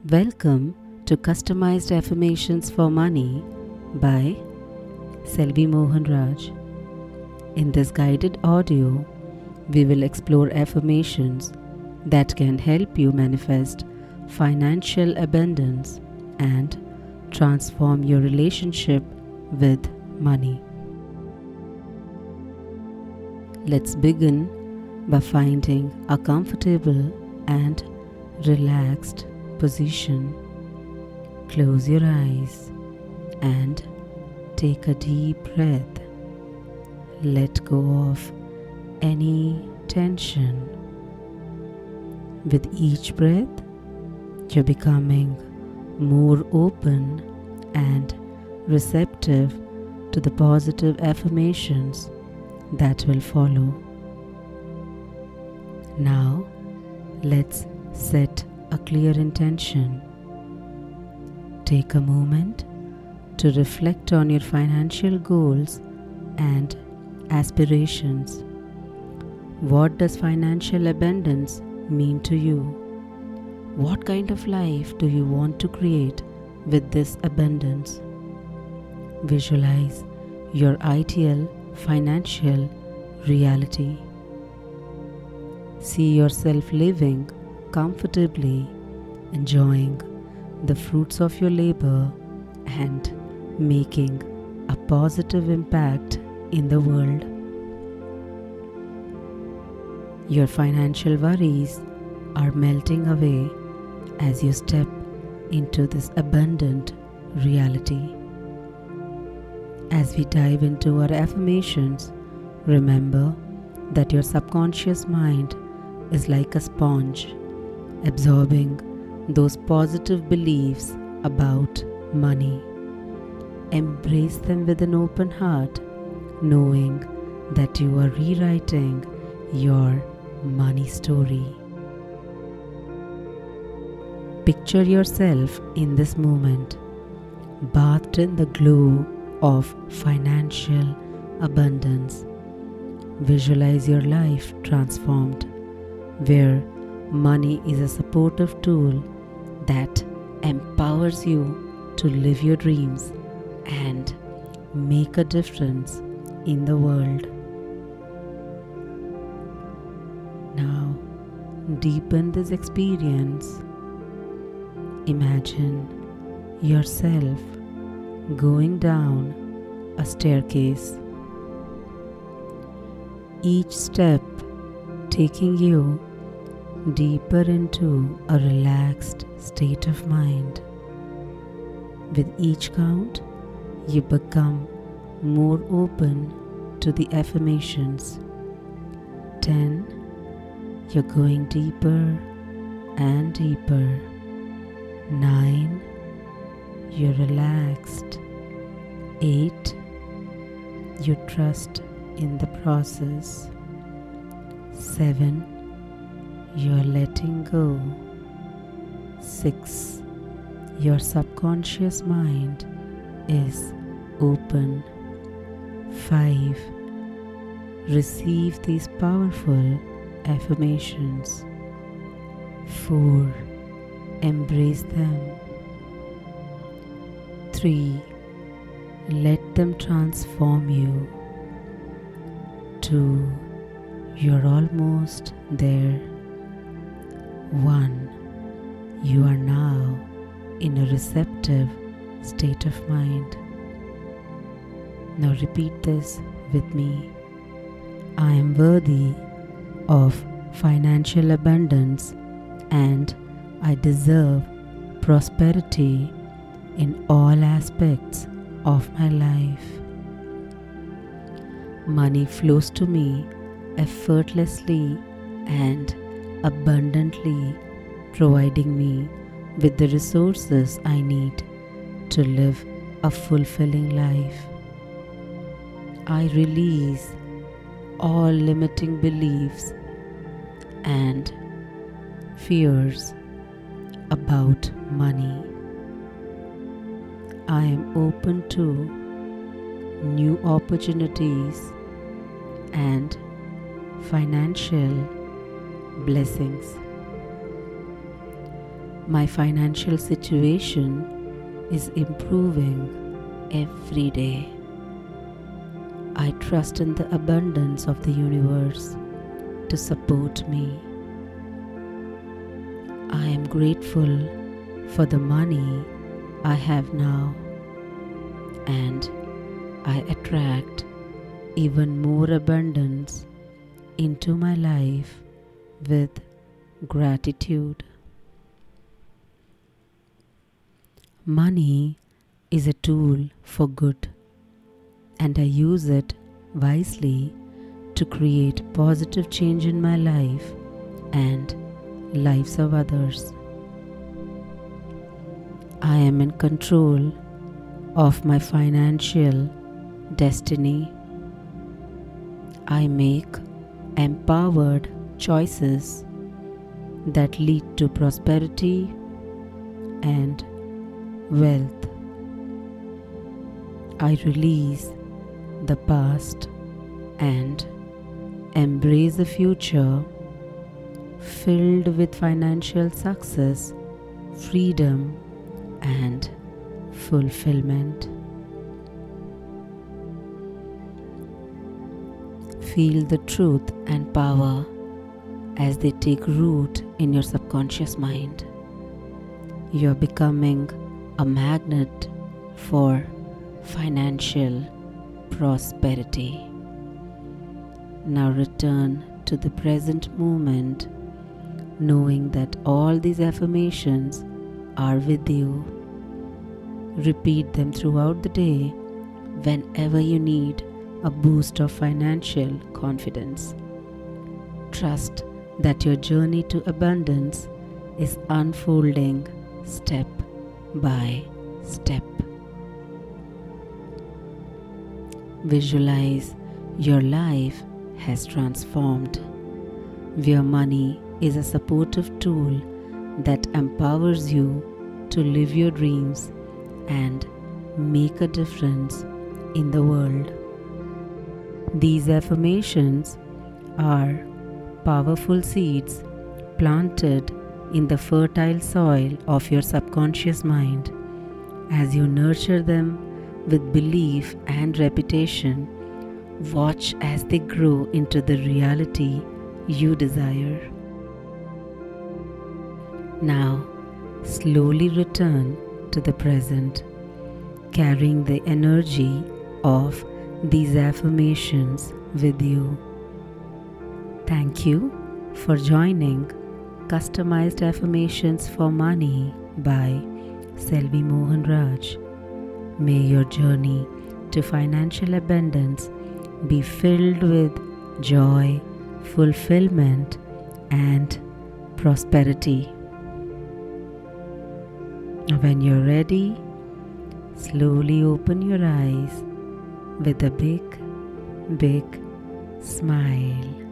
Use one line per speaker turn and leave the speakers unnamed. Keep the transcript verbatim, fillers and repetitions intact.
Welcome to Customized Affirmations for Money by Selvi Mohan Raj. In this guided audio, we will explore affirmations that can help you manifest financial abundance and transform your relationship with money. Let's begin by finding a comfortable and relaxed position. Close your eyes and take a deep breath. Let go of any tension. With each breath, you're becoming more open and receptive to the positive affirmations that will follow. Now, let's set a clear intention. Take a moment to reflect on your financial goals and aspirations. What does financial abundance mean to you? What kind of life do you want to create with this abundance? Visualize your ideal financial reality. See yourself living comfortably, enjoying the fruits of your labor and making a positive impact in the world. Your financial worries are melting away as you step into this abundant reality. As we dive into our affirmations, remember that your subconscious mind is like a sponge, absorbing those positive beliefs about money. Embrace them with an open heart, knowing that you are rewriting your money story. Picture yourself in this moment, bathed in the glow of financial abundance. Visualize your life transformed, where money is a supportive tool that empowers you to live your dreams and make a difference in the world. Now, deepen this experience. Imagine yourself going down a staircase, each step taking you deeper into a relaxed state of mind. With each count, you become more open to the affirmations. ten. You're going deeper and deeper. nine. You're relaxed. eight. You trust in the process. seven. You're letting go. six. Your subconscious mind is open. five. Receive these powerful affirmations. four. Embrace them. three. Let them transform you. two. You're almost there. one. You are now in a receptive state of mind. Now repeat this with me. I am worthy of financial abundance and I deserve prosperity in all aspects of my life. Money flows to me effortlessly and abundantly, providing me with the resources I need to live a fulfilling life. I release all limiting beliefs and fears about money. I am open to new opportunities and financial blessings. My financial situation is improving every day. I trust in the abundance of the universe to support me. I am grateful for the money I have now, and I attract even more abundance into my life with gratitude. Money is a tool for good, and I use it wisely to create positive change in my life and lives of others. I am in control of my financial destiny. I make empowered choices that lead to prosperity and wealth. I release the past and embrace a future filled with financial success, freedom, and fulfillment. Feel the truth and power as they take root in your subconscious mind. You are becoming a magnet for financial prosperity. Now return to the present moment, knowing that all these affirmations are with you. Repeat them throughout the day whenever you need a boost of financial confidence. Trust that your journey to abundance is unfolding step by step. Visualize your life has transformed, where money is a supportive tool that empowers you to live your dreams and make a difference in the world. These affirmations are powerful seeds planted in the fertile soil of your subconscious mind. As you nurture them with belief and repetition, watch as they grow into the reality you desire. Now, slowly return to the present, carrying the energy of these affirmations with you. Thank you for joining Customized Affirmations for Money by Selvi Mohan Raj. May your journey to financial abundance be filled with joy, fulfillment, and prosperity. When you're ready, slowly open your eyes with a big, big smile.